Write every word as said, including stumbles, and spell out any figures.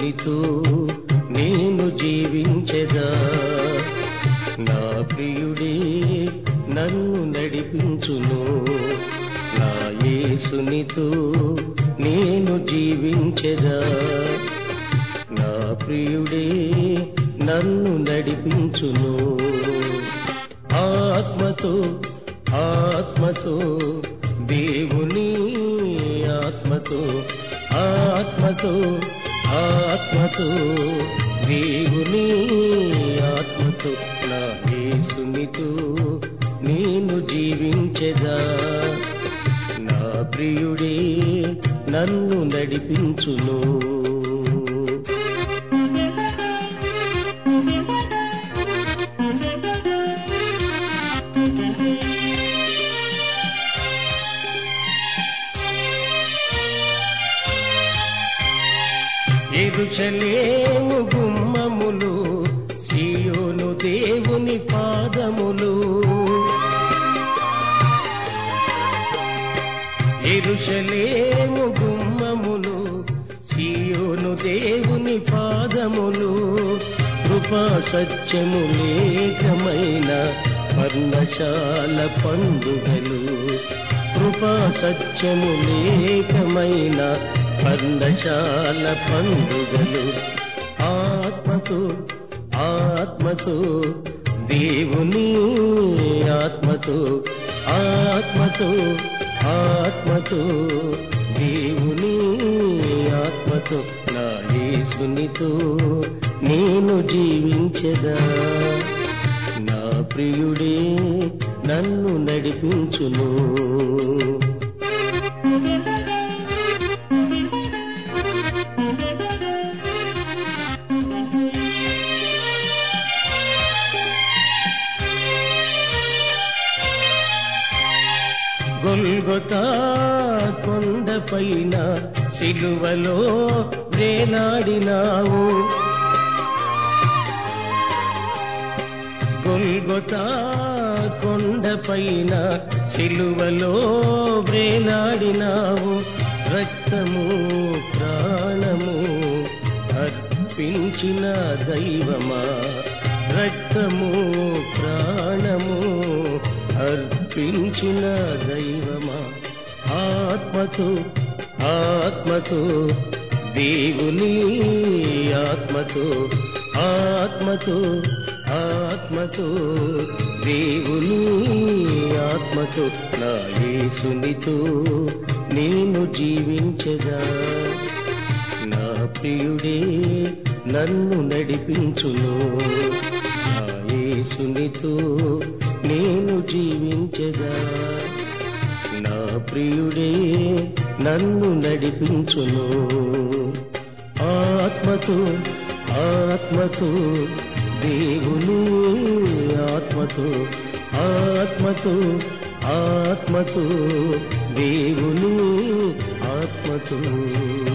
యేసునితో నేను జీవించెదా. నా ప్రియుడే నన్ను నడిపించును, నా యేసునితో నేను జీవించెదా. నా ప్రియుడే నన్ను నడిపించును. ఆత్మతో ఆత్మతో దేవుని ఆత్మతో ఆత్మతో ఆత్మతో దేవుని ఆత్మతో నా యేసునితో నేను జీవించెదా. నా ప్రియుడే నన్ను నడిపించును. యెరూషలేము గుమ్మములు, సీయోను దేవుని పాదములు. యెరూషలేము గుమ్మములు, సీయోను దేవుని పాదములు. కృపా సత్యము లేఖమైన పర్ణశాల పండుగలు. కృపా సత్యము లేఖమైన పర్ణశాల పండుగలు. ఆత్మతో ఆత్మతో దేవుని ఆత్మతో ఆత్మతో ఆత్మతో దేవుని ఆత్మతో నా యేసునితో నేను జీవించెదా. నా ప్రియుడే నన్ను నడిపించును. గొల్గొతా కొండపైన సిలువలో వేలాడినావు. గొల్గొతా కొండపైన సిలువలో వేలాడినావు. రక్తము ప్రాణము అర్పించిన దైవమా, రక్తము ప్రాణము అర్పించిన దైవమా. ఆత్మతో ఆత్మతో దేవుని ఆత్మతో ఆత్మతో ఆత్మతో దేవుని ఆత్మతో నా యేసునితో నేను జీవించెదా. నా ప్రియుడే నన్ను నడిపించును. నా యేసునితో నేను జీవించెదా. నా ప్రియుడే నన్ను నడిపించును. ఆత్మతో ఆత్మతో దేవుని ఆత్మతో ఆత్మతో ఆత్మతో దేవుని ఆత్మతో